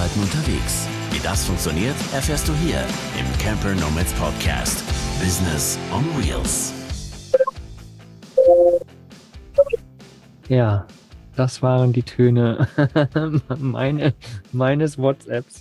Leuten unterwegs. Wie das funktioniert, erfährst du hier im Camper Nomads Podcast. Business on Wheels. Ja, das waren die Töne meines WhatsApps.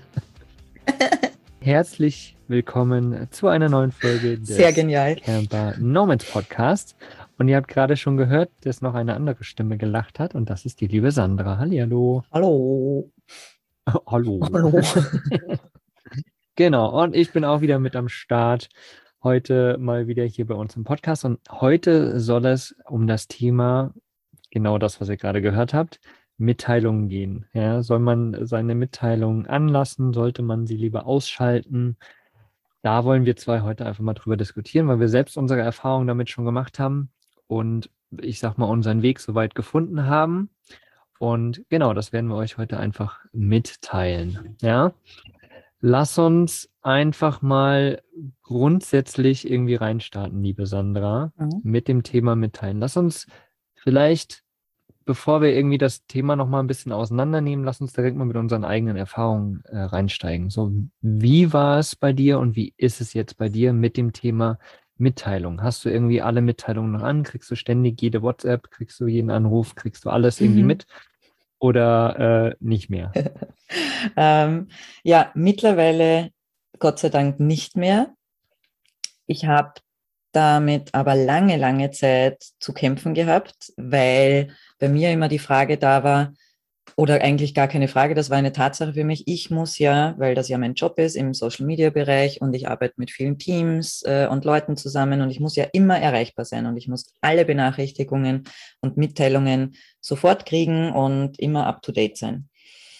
Herzlich willkommen zu einer neuen Folge Sehr des genial. Camper Nomads Podcast. Und ihr habt gerade schon gehört, dass noch eine andere Stimme gelacht hat, und das ist die liebe Sandra. Hallihallo. Hallo. Hallo. Hallo. Genau, und ich bin auch wieder mit am Start. Heute mal wieder hier bei uns im Podcast. Und heute soll es um das Thema, genau das, was ihr gerade gehört habt, Mitteilungen gehen. Ja, soll man seine Mitteilungen anlassen? Sollte man sie lieber ausschalten? Da wollen wir zwei heute einfach mal drüber diskutieren, weil wir selbst unsere Erfahrungen damit schon gemacht haben und ich sag mal unseren Weg soweit gefunden haben. Und genau, das werden wir euch heute einfach mitteilen. Ja, lass uns einfach mal grundsätzlich irgendwie reinstarten, liebe Sandra, mit dem Thema mitteilen. Lass uns vielleicht, bevor wir irgendwie das Thema nochmal ein bisschen auseinandernehmen, lass uns direkt mal mit unseren eigenen Erfahrungen reinsteigen. So, wie war es bei dir und wie ist es jetzt bei dir mit dem Thema Mitteilung? Hast du irgendwie alle Mitteilungen noch an? Kriegst du ständig jede WhatsApp? Kriegst du jeden Anruf? Kriegst du alles irgendwie mit? Oder nicht mehr? Ja, mittlerweile Gott sei Dank nicht mehr. Ich habe damit aber lange Zeit zu kämpfen gehabt, weil bei mir immer die Frage da war, oder eigentlich gar keine Frage, das war eine Tatsache für mich. Ich muss ja, weil das ja mein Job ist im Social-Media-Bereich und ich arbeite mit vielen Teams und Leuten zusammen und ich muss ja immer erreichbar sein und ich muss alle Benachrichtigungen und Mitteilungen sofort kriegen und immer up-to-date sein.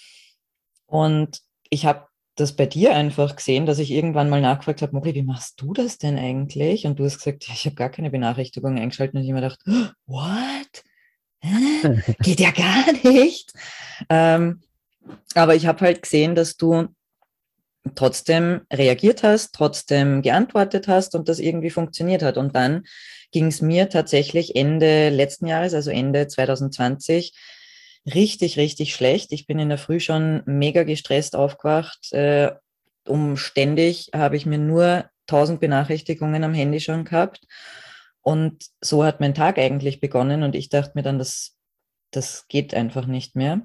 Und ich habe das bei dir einfach gesehen, dass ich irgendwann mal nachgefragt habe, Mori, wie machst du das denn eigentlich? Und du hast gesagt, ja, ich habe gar keine Benachrichtigungen eingeschaltet und ich habe mir gedacht, what? Geht ja gar nicht. Aber ich habe halt gesehen, dass du trotzdem reagiert hast, trotzdem geantwortet hast und das irgendwie funktioniert hat. Und dann ging es mir tatsächlich Ende letzten Jahres, also Ende 2020, richtig schlecht. Ich bin in der Früh schon mega gestresst aufgewacht. Ständig habe ich mir nur 1000 Benachrichtigungen am Handy schon gehabt. Und so hat mein Tag eigentlich begonnen. Und ich dachte mir dann, das geht einfach nicht mehr.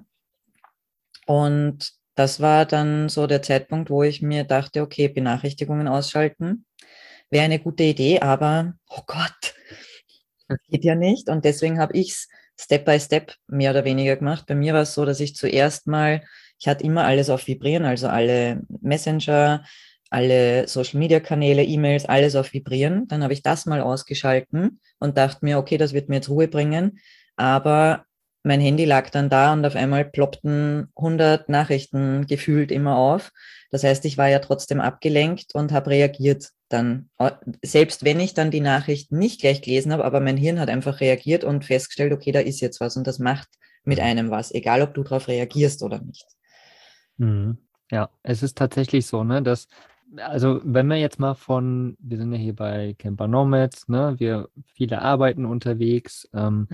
Und das war dann so der Zeitpunkt, wo ich mir dachte, okay, Benachrichtigungen ausschalten wäre eine gute Idee, aber oh Gott, geht ja nicht. Und deswegen habe ich es Step by Step mehr oder weniger gemacht. Bei mir war es so, dass ich zuerst mal, ich hatte immer alles auf Vibrieren, also alle Messenger, alle Social-Media-Kanäle, E-Mails, alles auf Vibrieren. Dann habe ich das mal ausgeschalten und dachte mir, okay, das wird mir jetzt Ruhe bringen. Aber mein Handy lag dann da und auf einmal ploppten 100 Nachrichten gefühlt immer auf. Das heißt, ich war ja trotzdem abgelenkt und habe reagiert dann. Selbst wenn ich dann die Nachricht nicht gleich gelesen habe, aber mein Hirn hat einfach reagiert und festgestellt, okay, da ist jetzt was und das macht mit einem was, egal ob du darauf reagierst oder nicht. Ja, es ist tatsächlich so, ne, dass, also wenn wir jetzt mal wir sind ja hier bei Camper Nomads, ne, viele arbeiten unterwegs,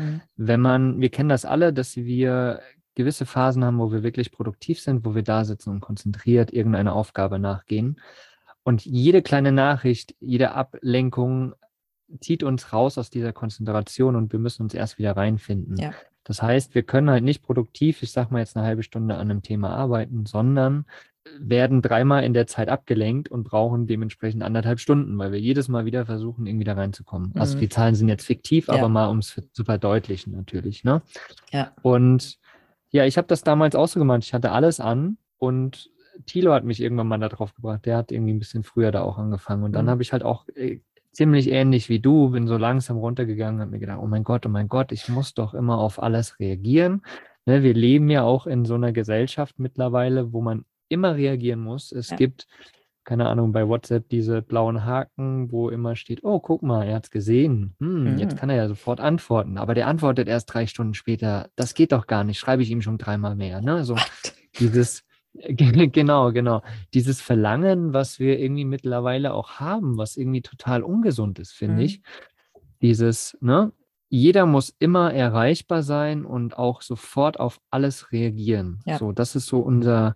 wir kennen das alle, dass wir gewisse Phasen haben, wo wir wirklich produktiv sind, wo wir da sitzen und konzentriert irgendeiner Aufgabe nachgehen. Und jede kleine Nachricht, jede Ablenkung zieht uns raus aus dieser Konzentration und wir müssen uns erst wieder reinfinden. Ja. Das heißt, wir können halt nicht produktiv, ich sag mal jetzt eine halbe Stunde an einem Thema arbeiten, sondern werden dreimal in der Zeit abgelenkt und brauchen dementsprechend 1,5 Stunden, weil wir jedes Mal wieder versuchen, irgendwie da reinzukommen. Also die Zahlen sind jetzt fiktiv, aber mal um es zu verdeutlichen natürlich, ne? Ja. Und ja, ich habe das damals auch so gemacht. Ich hatte alles an und Thilo hat mich irgendwann mal da drauf gebracht. Der hat irgendwie ein bisschen früher da auch angefangen. Und dann habe ich halt auch ziemlich ähnlich wie du, bin so langsam runtergegangen, habe mir gedacht, oh mein Gott, ich muss doch immer auf alles reagieren. Ne, wir leben ja auch in so einer Gesellschaft mittlerweile, wo man immer reagieren muss. Es gibt, keine Ahnung, bei WhatsApp diese blauen Haken, wo immer steht, oh, guck mal, er hat es gesehen. Jetzt kann er ja sofort antworten. Aber der antwortet erst 3 Stunden später. Das geht doch gar nicht. Schreibe ich ihm schon 3-mal mehr. Ne? So dieses, genau. Dieses Verlangen, was wir irgendwie mittlerweile auch haben, was irgendwie total ungesund ist, finde ich. Dieses, ne? Jeder muss immer erreichbar sein und auch sofort auf alles reagieren. Ja. So, das ist so unser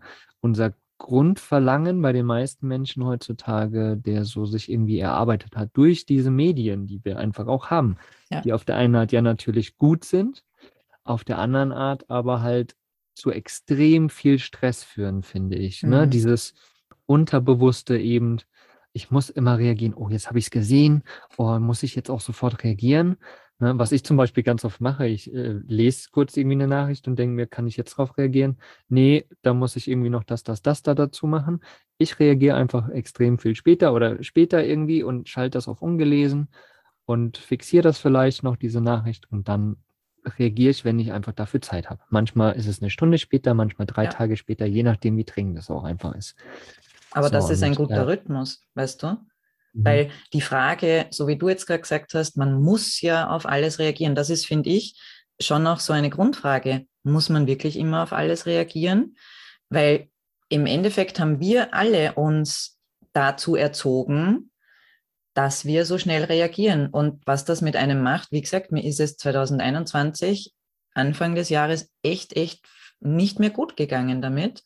unser Grundverlangen bei den meisten Menschen heutzutage, der so sich irgendwie erarbeitet hat durch diese Medien, die wir einfach auch haben, die auf der einen Art ja natürlich gut sind, auf der anderen Art aber halt zu extrem viel Stress führen, finde ich. Ne? Dieses Unterbewusste eben, ich muss immer reagieren, oh, jetzt habe ich es gesehen, oh, muss ich jetzt auch sofort reagieren? Ne? Was ich zum Beispiel ganz oft mache, ich lese kurz irgendwie eine Nachricht und denke mir, kann ich jetzt darauf reagieren? Nee, da muss ich irgendwie noch das da dazu machen. Ich reagiere einfach extrem viel später oder später irgendwie und schalte das auf ungelesen und fixiere das vielleicht noch, diese Nachricht, und dann reagiere ich, wenn ich einfach dafür Zeit habe. Manchmal ist es eine Stunde später, manchmal 3 Tage später, je nachdem, wie dringend es auch einfach ist. Aber das ist ein guter Rhythmus, weißt du? Weil die Frage, so wie du jetzt gerade gesagt hast, man muss ja auf alles reagieren. Das ist, finde ich, schon noch so eine Grundfrage. Muss man wirklich immer auf alles reagieren? Weil im Endeffekt haben wir alle uns dazu erzogen, dass wir so schnell reagieren. Und was das mit einem macht, wie gesagt, mir ist es 2021, Anfang des Jahres, echt nicht mehr gut gegangen damit.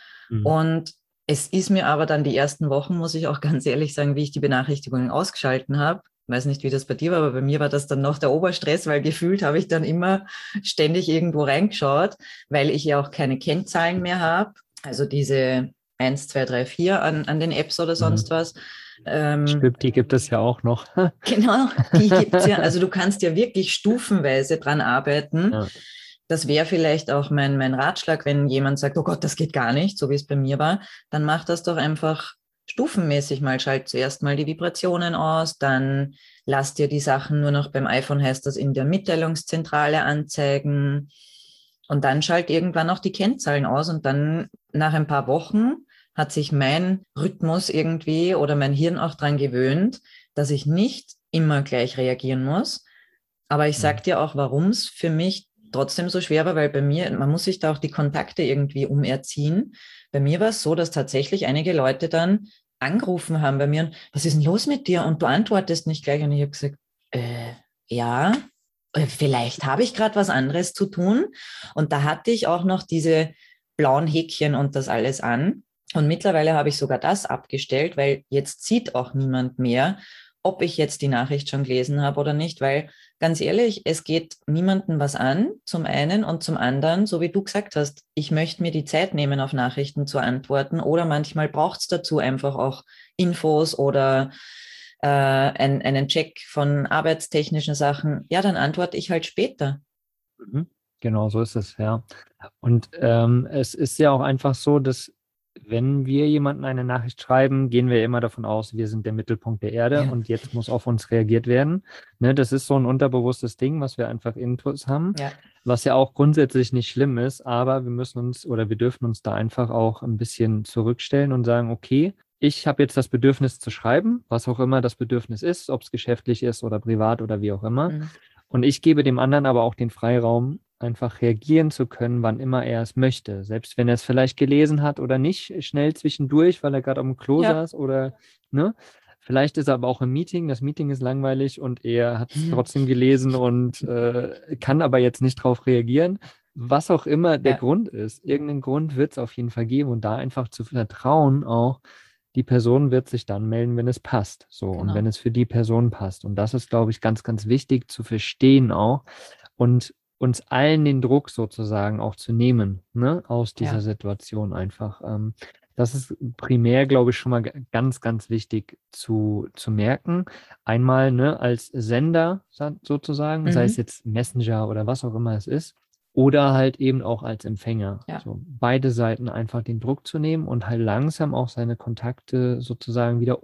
Und es ist mir aber dann die ersten Wochen, muss ich auch ganz ehrlich sagen, wie ich die Benachrichtigungen ausgeschalten habe. Ich weiß nicht, wie das bei dir war, aber bei mir war das dann noch der Oberstress, weil gefühlt habe ich dann immer ständig irgendwo reingeschaut, weil ich ja auch keine Kennzahlen mehr habe. Also diese 1, 2, 3, 4 an den Apps oder sonst was. Stimmt, die gibt es ja auch noch. Genau, die gibt es ja. Also du kannst ja wirklich stufenweise dran arbeiten. Ja. Das wäre vielleicht auch mein Ratschlag, wenn jemand sagt, oh Gott, das geht gar nicht, so wie es bei mir war, dann mach das doch einfach stufenmäßig mal. Schalt zuerst mal die Vibrationen aus, dann lass dir die Sachen nur noch, beim iPhone heißt das, in der Mitteilungszentrale anzeigen, und dann schalt irgendwann auch die Kennzahlen aus, und dann nach ein paar Wochen hat sich mein Rhythmus irgendwie oder mein Hirn auch dran gewöhnt, dass ich nicht immer gleich reagieren muss. Aber ich sag dir auch, warum es für mich trotzdem so schwer war, weil bei mir, man muss sich da auch die Kontakte irgendwie umerziehen. Bei mir war es so, dass tatsächlich einige Leute dann angerufen haben bei mir und, was ist denn los mit dir? Und du antwortest nicht gleich. Und ich habe gesagt, ja, vielleicht habe ich gerade was anderes zu tun. Und da hatte ich auch noch diese blauen Häkchen und das alles an. Und mittlerweile habe ich sogar das abgestellt, weil jetzt sieht auch niemand mehr, ob ich jetzt die Nachricht schon gelesen habe oder nicht, weil ganz ehrlich, es geht niemandem was an, zum einen, und zum anderen, so wie du gesagt hast, ich möchte mir die Zeit nehmen, auf Nachrichten zu antworten, oder manchmal braucht es dazu einfach auch Infos oder einen Check von arbeitstechnischen Sachen. Ja, dann antworte ich halt später. Genau, so ist es, ja. Und es ist ja auch einfach so, dass wenn wir jemandem eine Nachricht schreiben, gehen wir immer davon aus, wir sind der Mittelpunkt der Erde und jetzt muss auf uns reagiert werden. Ne, das ist so ein unterbewusstes Ding, was wir einfach intus haben, was ja auch grundsätzlich nicht schlimm ist, aber wir müssen uns oder wir dürfen uns da einfach auch ein bisschen zurückstellen und sagen, okay, ich habe jetzt das Bedürfnis zu schreiben, was auch immer das Bedürfnis ist, ob es geschäftlich ist oder privat oder wie auch immer. Und ich gebe dem anderen aber auch den Freiraum, einfach reagieren zu können, wann immer er es möchte. Selbst wenn er es vielleicht gelesen hat oder nicht, schnell zwischendurch, weil er gerade am Klo saß oder, ne? Vielleicht ist er aber auch im Meeting, das Meeting ist langweilig und er hat es trotzdem gelesen und kann aber jetzt nicht drauf reagieren. Was auch immer der Grund ist, irgendeinen Grund wird es auf jeden Fall geben, und da einfach zu vertrauen auch, die Person wird sich dann melden, wenn es passt. So, und wenn es für die Person passt. Und das ist, glaube ich, ganz, ganz wichtig zu verstehen auch und uns allen den Druck sozusagen auch zu nehmen, ne, aus dieser Situation einfach. Das ist primär, glaube ich, schon mal ganz, ganz wichtig zu merken. Einmal, ne, als Sender sozusagen, sei es jetzt Messenger oder was auch immer es ist, oder halt eben auch als Empfänger. So, beide Seiten einfach den Druck zu nehmen und halt langsam auch seine Kontakte sozusagen wieder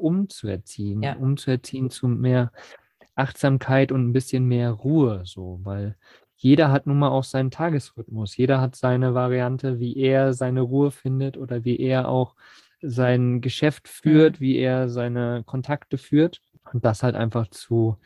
umzuerziehen zu mehr Achtsamkeit und ein bisschen mehr Ruhe, so, weil jeder hat nun mal auch seinen Tagesrhythmus, jeder hat seine Variante, wie er seine Ruhe findet oder wie er auch sein Geschäft führt, wie er seine Kontakte führt, und das halt einfach zu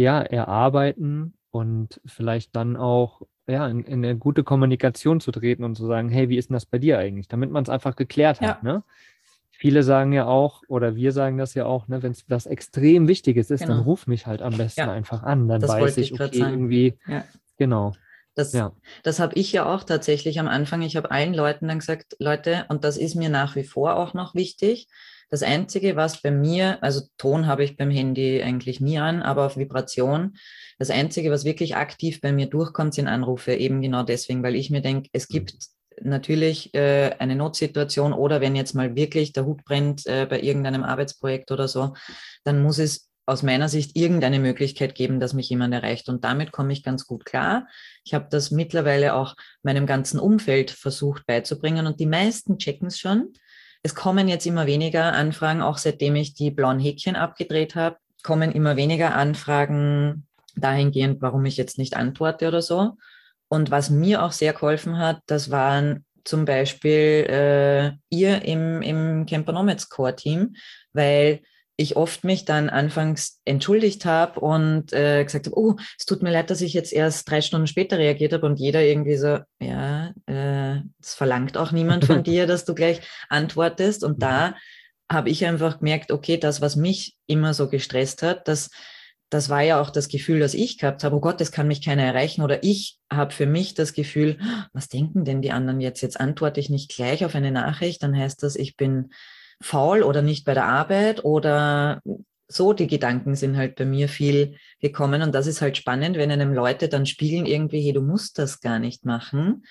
erarbeiten und vielleicht dann auch in eine gute Kommunikation zu treten und zu sagen, hey, wie ist denn das bei dir eigentlich? Damit man es einfach geklärt hat, ne? Viele sagen ja auch, oder wir sagen das ja auch, ne, wenn es was extrem Wichtiges ist, dann ruf mich halt am besten einfach an. Dann das weiß ich, okay, irgendwie, genau. Das habe ich ja auch tatsächlich am Anfang. Ich habe allen Leuten dann gesagt, Leute, und das ist mir nach wie vor auch noch wichtig. Das Einzige, was bei mir, also Ton habe ich beim Handy eigentlich nie an, aber auf Vibration. Das Einzige, was wirklich aktiv bei mir durchkommt, sind Anrufe. Eben genau deswegen, weil ich mir denke, es gibt natürlich eine Notsituation oder wenn jetzt mal wirklich der Hut brennt bei irgendeinem Arbeitsprojekt oder so, dann muss es aus meiner Sicht irgendeine Möglichkeit geben, dass mich jemand erreicht. Und damit komme ich ganz gut klar. Ich habe das mittlerweile auch meinem ganzen Umfeld versucht beizubringen und die meisten checken es schon. Es kommen jetzt immer weniger Anfragen, auch seitdem ich die blauen Häkchen abgedreht habe, kommen immer weniger Anfragen dahingehend, warum ich jetzt nicht antworte oder so. Und was mir auch sehr geholfen hat, das waren zum Beispiel ihr im Camper Nomads Core Team, weil ich oft mich dann anfangs entschuldigt habe und gesagt habe, oh, es tut mir leid, dass ich jetzt erst 3 Stunden später reagiert habe und jeder irgendwie so, ja, das verlangt auch niemand von dir, dass du gleich antwortest. Und da habe ich einfach gemerkt, okay, das, was mich immer so gestresst hat, das war ja auch das Gefühl, das ich gehabt habe, oh Gott, das kann mich keiner erreichen. Oder ich habe für mich das Gefühl, was denken denn die anderen jetzt? Jetzt antworte ich nicht gleich auf eine Nachricht, dann heißt das, ich bin faul oder nicht bei der Arbeit oder so. Die Gedanken sind halt bei mir viel gekommen. Und das ist halt spannend, wenn einem Leute dann spiegeln irgendwie, hey, du musst das gar nicht machen.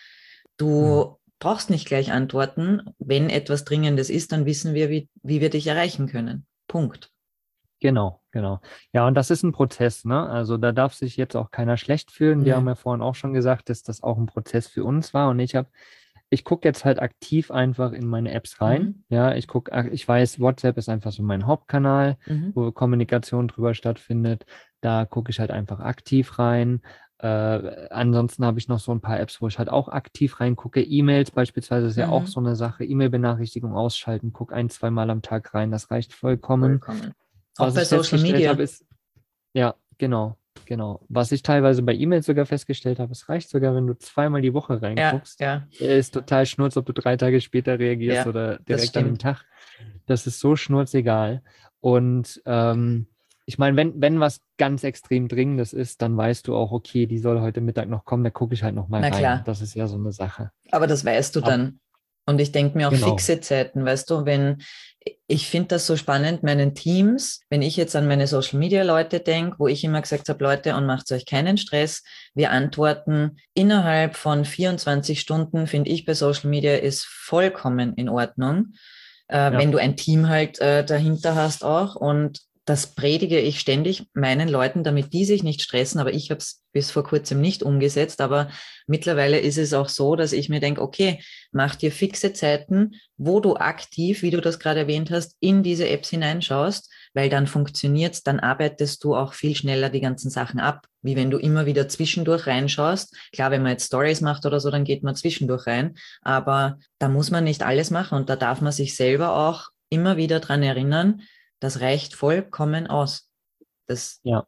Du brauchst nicht gleich antworten. Wenn etwas Dringendes ist, dann wissen wir, wie wir dich erreichen können. Punkt. Genau. Ja, und das ist ein Prozess, ne? Also da darf sich jetzt auch keiner schlecht fühlen. Wir haben ja vorhin auch schon gesagt, dass das auch ein Prozess für uns war. Und ich gucke jetzt halt aktiv einfach in meine Apps rein. Ja, ich weiß, WhatsApp ist einfach so mein Hauptkanal, wo Kommunikation drüber stattfindet. Da gucke ich halt einfach aktiv rein. Ansonsten habe ich noch so ein paar Apps, wo ich halt auch aktiv reingucke. E-Mails beispielsweise ist ja auch so eine Sache. E-Mail-Benachrichtigung ausschalten, guck 1-2 Mal am Tag rein. Das reicht vollkommen. Auch bei Social Media. Ja, genau. Was ich teilweise bei E-Mails sogar festgestellt habe, es reicht sogar, wenn du 2-mal die Woche reinguckst. Ja. Ist total schnurz, ob du 3 Tage später reagierst oder direkt an dem Tag. Das ist so schnurzegal. Und ich meine, wenn was ganz extrem Dringendes ist, dann weißt du auch, okay, die soll heute Mittag noch kommen, da gucke ich halt noch mal rein. Klar. Das ist ja so eine Sache. Aber das weißt du dann. Und ich denke mir auch fixe Zeiten, weißt du, ich finde das so spannend, meinen Teams, wenn ich jetzt an meine Social-Media-Leute denke, wo ich immer gesagt habe, Leute, und macht euch keinen Stress, wir antworten innerhalb von 24 Stunden, finde ich bei Social Media ist vollkommen in Ordnung, wenn du ein Team halt dahinter hast auch und das predige ich ständig meinen Leuten, damit die sich nicht stressen, aber ich habe es bis vor kurzem nicht umgesetzt, aber mittlerweile ist es auch so, dass ich mir denke, okay, mach dir fixe Zeiten, wo du aktiv, wie du das gerade erwähnt hast, in diese Apps hineinschaust, weil dann funktioniert's, dann arbeitest du auch viel schneller die ganzen Sachen ab, wie wenn du immer wieder zwischendurch reinschaust. Klar, wenn man jetzt Stories macht oder so, dann geht man zwischendurch rein, aber da muss man nicht alles machen und da darf man sich selber auch immer wieder dran erinnern, das reicht vollkommen aus. Ja,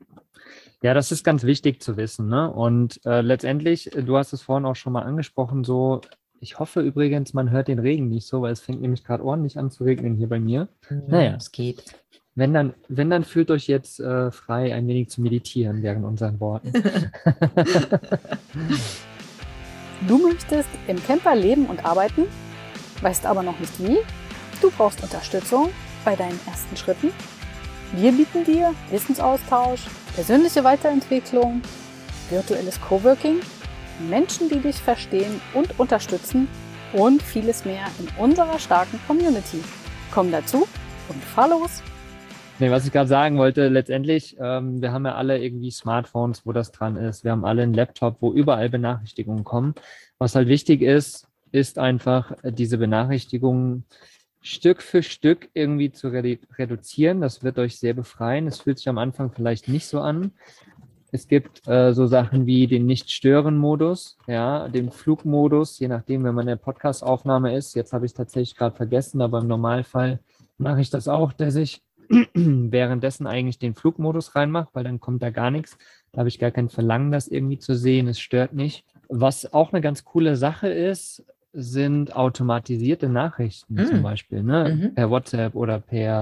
das ist ganz wichtig zu wissen, ne? Und letztendlich, du hast es vorhin auch schon mal angesprochen, so, ich hoffe übrigens, man hört den Regen nicht so, weil es fängt nämlich gerade ordentlich an zu regnen hier bei mir. Naja, es geht. Wenn dann fühlt euch jetzt frei, ein wenig zu meditieren während unseren Worten. Du möchtest im Camper leben und arbeiten, weißt aber noch nicht wie? Du brauchst Unterstützung bei deinen ersten Schritten. Wir bieten dir Wissensaustausch, persönliche Weiterentwicklung, virtuelles Coworking, Menschen, die dich verstehen und unterstützen und vieles mehr in unserer starken Community. Komm dazu und fahr los! Nee, was ich gerade sagen wollte, letztendlich, wir haben ja alle irgendwie Smartphones, wo das dran ist. Wir haben alle einen Laptop, wo überall Benachrichtigungen kommen. Was halt wichtig ist einfach diese Benachrichtigungen Stück für Stück irgendwie zu reduzieren. Das wird euch sehr befreien. Es fühlt sich am Anfang vielleicht nicht so an. Es gibt so Sachen wie den Nicht-Stören-Modus, ja, den Flugmodus, je nachdem, wenn man in der Podcast-Aufnahme ist. Jetzt habe ich es tatsächlich gerade vergessen, aber im Normalfall mache ich das auch, dass ich währenddessen eigentlich den Flugmodus reinmache, weil dann kommt da gar nichts. Da habe ich gar kein Verlangen, das irgendwie zu sehen. Es stört nicht. Was auch eine ganz coole Sache ist, sind automatisierte Nachrichten zum Beispiel, ne? Per WhatsApp oder per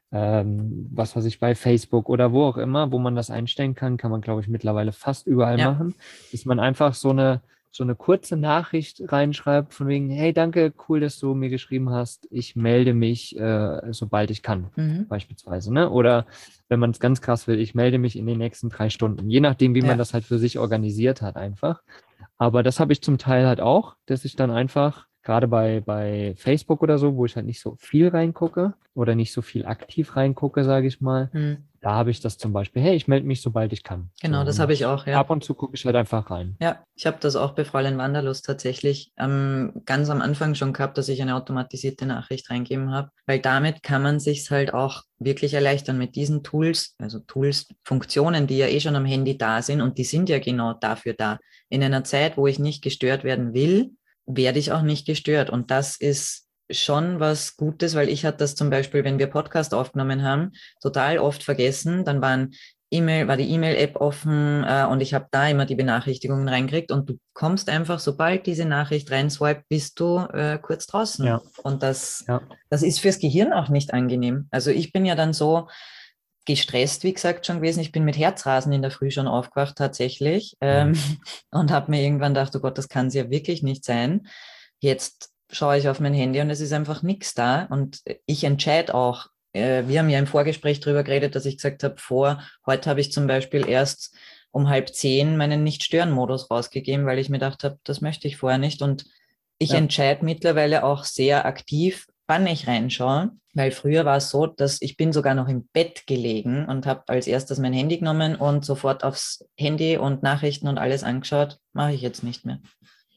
was weiß ich, bei Facebook oder wo auch immer, wo man das einstellen kann, kann man, glaube ich, mittlerweile fast überall machen, dass man einfach so eine kurze Nachricht reinschreibt von wegen, hey, danke, cool, dass du mir geschrieben hast, ich melde mich, sobald ich kann, beispielsweise, ne? Oder wenn man es ganz krass will, ich melde mich in den nächsten 3 Stunden, je nachdem, wie man das halt für sich organisiert hat einfach. Aber das habe ich zum Teil halt auch, dass ich dann einfach, gerade bei Facebook oder so, wo ich halt nicht so viel reingucke oder nicht so viel aktiv reingucke, sage ich mal, da habe ich das zum Beispiel, hey, ich melde mich, sobald ich kann. Genau, das habe ich auch, ja. Ab und zu gucke ich halt einfach rein. Ja, ich habe das auch bei Fräulein Wanderlust tatsächlich ganz am Anfang schon gehabt, dass ich eine automatisierte Nachricht reingegeben habe, weil damit kann man sich halt auch wirklich erleichtern mit diesen Tools, also Tools, Funktionen, die ja eh schon am Handy da sind und die sind ja genau dafür da. In einer Zeit, wo ich nicht gestört werden will, werde ich auch nicht gestört und das ist schon was Gutes, weil ich hatte das zum Beispiel, wenn wir Podcast aufgenommen haben, total oft vergessen. Dann war die E-Mail-App offen und ich habe da immer die Benachrichtigungen reingekriegt und du kommst einfach, sobald diese Nachricht reinswipe, bist du kurz draußen. Ja. Und das ist fürs Gehirn auch nicht angenehm. Also ich bin ja dann so gestresst, wie gesagt, schon gewesen. Ich bin mit Herzrasen in der Früh schon aufgewacht tatsächlich und habe mir irgendwann gedacht, oh Gott, das kann es ja wirklich nicht sein. Jetzt schaue ich auf mein Handy und es ist einfach nichts da und ich entscheide auch. Wir haben ja im Vorgespräch darüber geredet, dass ich gesagt habe, heute habe ich zum Beispiel erst um 9:30 meinen Nicht-Stören-Modus rausgegeben, weil ich mir gedacht habe, das möchte ich vorher nicht und ich entscheide mittlerweile auch sehr aktiv, wann ich reinschaue, weil früher war es so, dass ich bin sogar noch im Bett gelegen und habe als erstes mein Handy genommen und sofort aufs Handy und Nachrichten und alles angeschaut. Mache ich jetzt nicht mehr.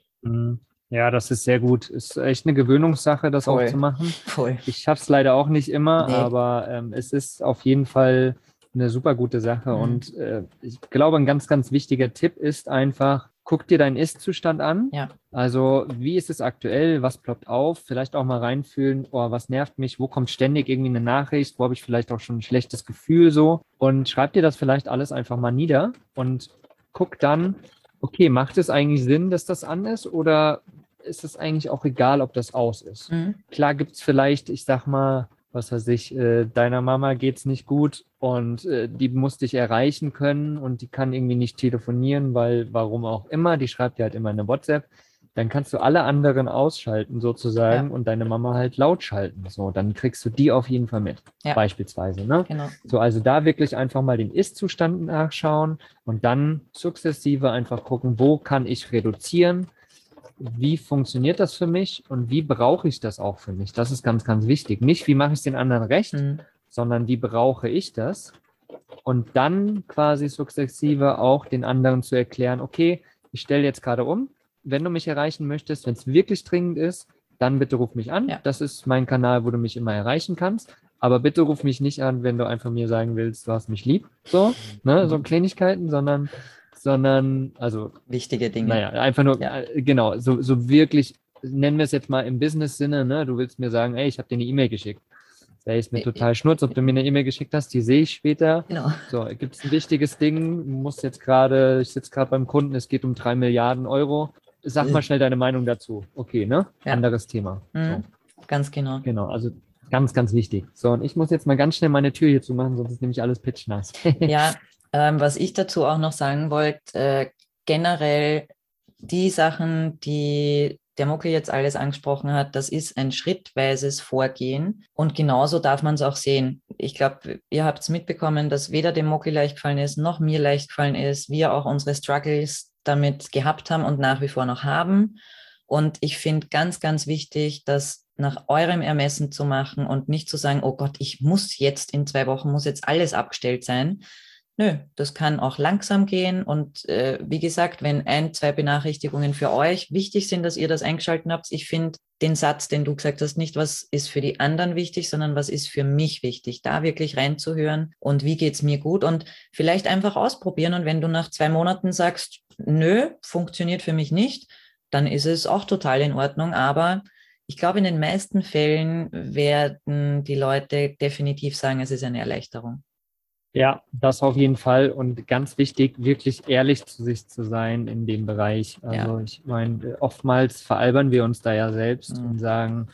Ja, das ist sehr gut. Ist echt eine Gewöhnungssache, das auch zu machen. Voll. Ich schaffe es leider auch nicht immer, aber es ist auf jeden Fall eine super gute Sache. Und ich glaube, ein ganz, ganz wichtiger Tipp ist einfach, guck dir deinen Ist-Zustand an. Ja. Also wie ist es aktuell? Was ploppt auf? Vielleicht auch mal reinfühlen, oh, was nervt mich? Wo kommt ständig irgendwie eine Nachricht? Wo habe ich vielleicht auch schon ein schlechtes Gefühl so? Und schreib dir das vielleicht alles einfach mal nieder und guck dann, okay, macht es eigentlich Sinn, dass das an ist oder ist es eigentlich auch egal, ob das aus ist? Klar gibt es vielleicht, ich sag mal, was weiß ich, deiner Mama geht's nicht gut und die muss dich erreichen können und die kann irgendwie nicht telefonieren, weil warum auch immer, die schreibt dir halt immer eine WhatsApp, dann kannst du alle anderen ausschalten sozusagen und deine Mama halt laut schalten. So, dann kriegst du die auf jeden Fall mit, beispielsweise. Ne? Genau. So, also da wirklich einfach mal den Ist-Zustand nachschauen und dann sukzessive einfach gucken, wo kann ich reduzieren, wie funktioniert das für mich und wie brauche ich das auch für mich? Das ist ganz, ganz wichtig. Nicht, wie mache ich es den anderen recht, sondern wie brauche ich das? Und dann quasi sukzessive auch den anderen zu erklären, okay, ich stelle jetzt gerade um, wenn du mich erreichen möchtest, wenn es wirklich dringend ist, dann bitte ruf mich an. Ja. Das ist mein Kanal, wo du mich immer erreichen kannst. Aber bitte ruf mich nicht an, wenn du einfach mir sagen willst, du hast mich lieb. So, ne, so Kleinigkeiten, sondern also wichtige Dinge. Naja, einfach nur, genau, so wirklich, nennen wir es jetzt mal im Business-Sinne, ne? Du willst mir sagen, ey, ich habe dir eine E-Mail geschickt. Da ist mir total schnurz, ob du mir eine E-Mail geschickt hast, die sehe ich später. Genau. So, gibt es ein wichtiges Ding, ich sitze gerade beim Kunden, es geht um 3 Milliarden Euro. Sag mal schnell deine Meinung dazu. Okay, ne? Ja. Anderes Thema. So. Ganz genau. Genau, also ganz, ganz wichtig. So, und ich muss jetzt mal ganz schnell meine Tür hier zumachen, sonst ist nämlich alles pitchnass. Ja, was ich dazu auch noch sagen wollte, generell die Sachen, die der Mucki jetzt alles angesprochen hat, das ist ein schrittweises Vorgehen und genauso darf man es auch sehen. Ich glaube, ihr habt es mitbekommen, dass weder dem Mucki leicht gefallen ist, noch mir leicht gefallen ist, wir auch unsere Struggles damit gehabt haben und nach wie vor noch haben. Und ich finde ganz, ganz wichtig, das nach eurem Ermessen zu machen und nicht zu sagen, oh Gott, ich muss jetzt in 2 Wochen, muss jetzt alles abgestellt sein. Nö, das kann auch langsam gehen und wie gesagt, wenn 1, 2 Benachrichtigungen für euch wichtig sind, dass ihr das eingeschaltet habt, ich finde den Satz, den du gesagt hast, nicht, was ist für die anderen wichtig, sondern was ist für mich wichtig, da wirklich reinzuhören und wie geht's mir gut und vielleicht einfach ausprobieren und wenn du nach 2 Monaten sagst, nö, funktioniert für mich nicht, dann ist es auch total in Ordnung, aber ich glaube, in den meisten Fällen werden die Leute definitiv sagen, es ist eine Erleichterung. Ja, das auf jeden Fall und ganz wichtig, wirklich ehrlich zu sich zu sein in dem Bereich. Also ich meine, oftmals veralbern wir uns da ja selbst und sagen,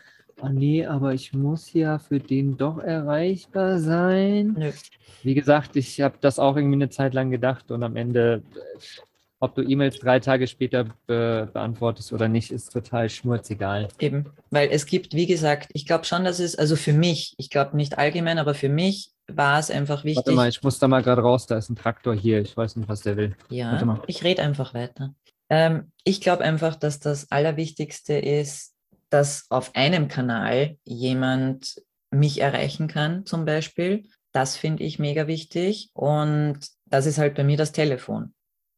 oh nee, aber ich muss ja für den doch erreichbar sein. Nö. Wie gesagt, ich habe das auch irgendwie eine Zeit lang gedacht und am Ende, ob du E-Mails 3 Tage später beantwortest oder nicht, ist total schmurzegal. Eben, weil es gibt, wie gesagt, ich glaube schon, dass es, also für mich, ich glaube nicht allgemein, aber für mich war es einfach Warte wichtig. mal, ich muss da mal gerade raus, da ist ein Traktor hier, ich weiß nicht, was der will. Warte Ja, mal. ich rede einfach weiter. Ich glaube einfach, dass das Allerwichtigste ist, dass auf einem Kanal jemand mich erreichen kann, zum Beispiel. Das finde ich mega wichtig und das ist halt bei mir das Telefon.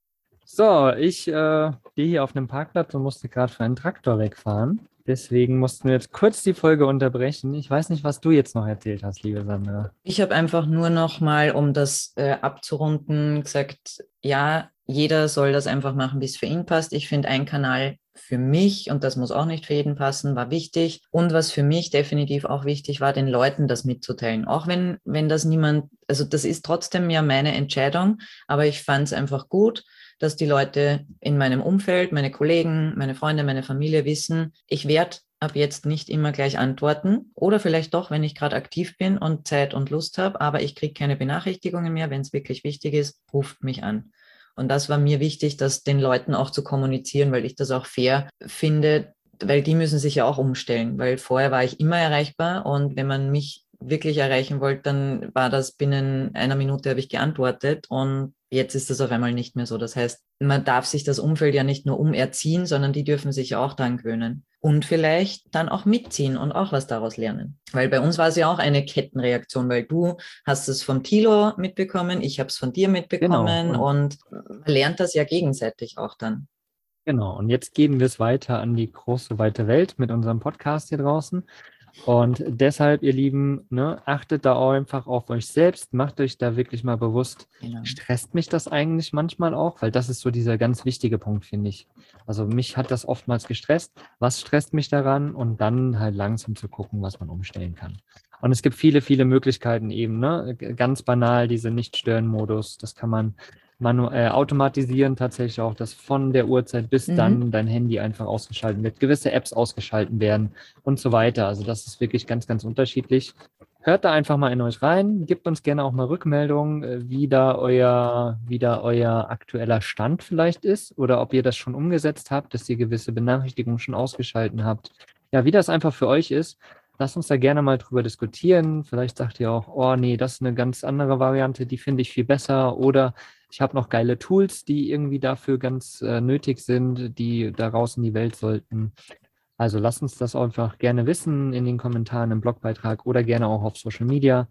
So, ich stehe hier auf einem Parkplatz und musste gerade für einen Traktor wegfahren. Deswegen mussten wir jetzt kurz die Folge unterbrechen. Ich weiß nicht, was du jetzt noch erzählt hast, liebe Sandra. Ich habe einfach nur noch mal, um das abzurunden, gesagt, ja, jeder soll das einfach machen, wie es für ihn passt. Ich finde, ein Kanal für mich, und das muss auch nicht für jeden passen, war wichtig. Und was für mich definitiv auch wichtig war, den Leuten das mitzuteilen. Auch wenn das niemand, also das ist trotzdem ja meine Entscheidung, aber ich fand es einfach gut, dass die Leute in meinem Umfeld, meine Kollegen, meine Freunde, meine Familie wissen, ich werde ab jetzt nicht immer gleich antworten oder vielleicht doch, wenn ich gerade aktiv bin und Zeit und Lust habe, aber ich kriege keine Benachrichtigungen mehr. Wenn es wirklich wichtig ist, ruft mich an. Und das war mir wichtig, das den Leuten auch zu kommunizieren, weil ich das auch fair finde, weil die müssen sich ja auch umstellen, weil vorher war ich immer erreichbar und wenn man mich wirklich erreichen wollte, dann war das binnen einer Minute habe ich geantwortet und jetzt ist das auf einmal nicht mehr so. Das heißt, man darf sich das Umfeld ja nicht nur umerziehen, sondern die dürfen sich ja auch dran gewöhnen und vielleicht dann auch mitziehen und auch was daraus lernen. Weil bei uns war es ja auch eine Kettenreaktion, weil du hast es von Thilo mitbekommen, ich habe es von dir mitbekommen Genau. und man lernt das ja gegenseitig auch dann. Genau, und jetzt geben wir es weiter an die große, weite Welt mit unserem Podcast hier draußen. Und deshalb, ihr Lieben, ne, achtet da auch einfach auf euch selbst, macht euch da wirklich mal bewusst, Genau. stresst mich das eigentlich manchmal auch, weil das ist so dieser ganz wichtige Punkt, finde ich. Also mich hat das oftmals gestresst. Was stresst mich daran? Und dann halt langsam zu gucken, was man umstellen kann. Und es gibt viele, viele Möglichkeiten eben, ne? Ganz banal, diese Nicht-Stören-Modus, das kann man automatisieren tatsächlich auch, dass von der Uhrzeit bis dann dein Handy einfach ausgeschaltet wird, gewisse Apps ausgeschalten werden und so weiter. Also das ist wirklich ganz, ganz unterschiedlich. Hört da einfach mal in euch rein, gebt uns gerne auch mal Rückmeldung, wie da euer aktueller Stand vielleicht ist oder ob ihr das schon umgesetzt habt, dass ihr gewisse Benachrichtigungen schon ausgeschaltet habt. Ja, wie das einfach für euch ist. Lasst uns da gerne mal drüber diskutieren. Vielleicht sagt ihr auch, oh nee, das ist eine ganz andere Variante, die finde ich viel besser. Oder ich habe noch geile Tools, die irgendwie dafür ganz nötig sind, die da raus in die Welt sollten. Also lasst uns das einfach gerne wissen in den Kommentaren, im Blogbeitrag oder gerne auch auf Social Media.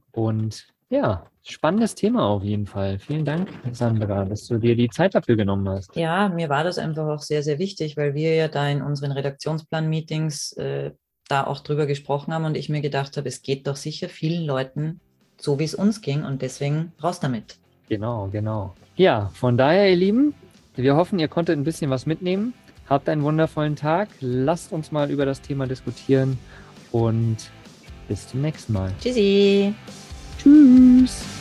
Und ja, spannendes Thema auf jeden Fall. Vielen Dank, Sandra, dass du dir die Zeit dafür genommen hast. Ja, mir war das einfach auch sehr, sehr wichtig, weil wir ja da in unseren Redaktionsplan-Meetings da auch drüber gesprochen haben und ich mir gedacht habe, es geht doch sicher vielen Leuten so, wie es uns ging und deswegen raus damit. Genau, genau. Ja, von daher, ihr Lieben, wir hoffen, ihr konntet ein bisschen was mitnehmen. Habt einen wundervollen Tag. Lasst uns mal über das Thema diskutieren und bis zum nächsten Mal. Tschüssi! Tschüss!